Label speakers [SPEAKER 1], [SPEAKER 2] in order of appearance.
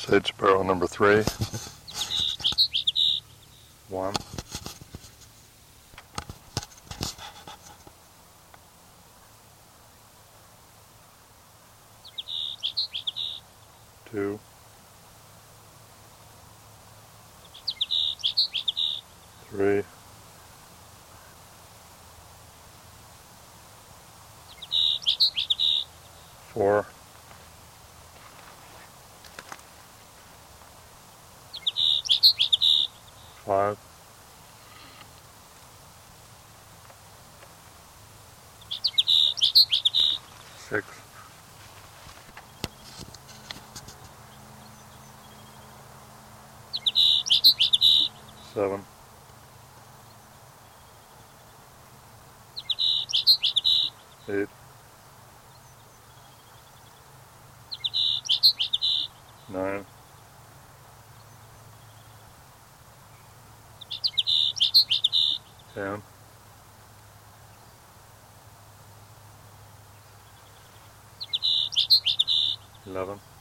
[SPEAKER 1] Sage Sparrow number 3. 1. 2. 3. 4. 5. 6. 7. 8. 9. 10. 11.